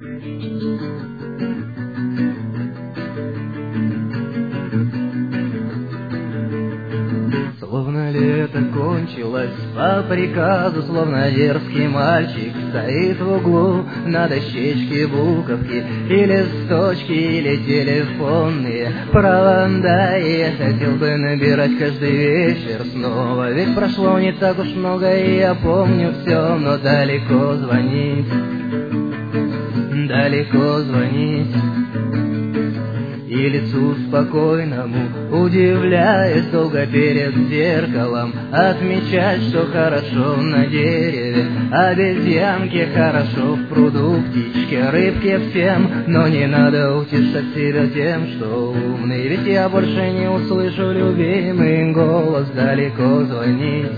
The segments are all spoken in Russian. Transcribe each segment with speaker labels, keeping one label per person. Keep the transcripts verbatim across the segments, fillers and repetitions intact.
Speaker 1: Словно лето кончилось по приказу, словно дерзкий мальчик стоит в углу, на дощечке буковки и листочки, или телефонные провода. И я хотел бы набирать каждый вечер снова, ведь прошло не так уж много, и я помню все, но далеко звонить, далеко звонить. И лицу спокойному, удивляясь, долго перед зеркалом отмечать, что хорошо на дереве обезьянке, хорошо в пруду птичке, рыбке всем. Но не надо утешать себя тем, что умный, ведь я больше не услышу любимый голос. Далеко звонить,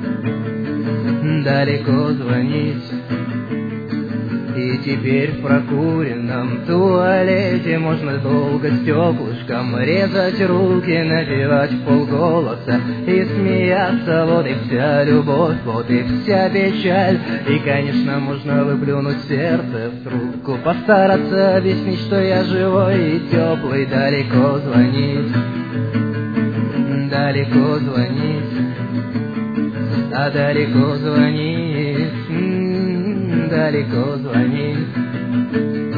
Speaker 1: далеко звонить. И теперь в прокуренном туалете можно долго стеклышком резать руки, напевать вполголоса и смеяться. Вот и вся любовь, вот и вся печаль. И, конечно, можно выплюнуть сердце в трубку, постараться объяснить, что я живой и теплый. Далеко звонить, далеко звонить, а далеко звонить, далеко звонить.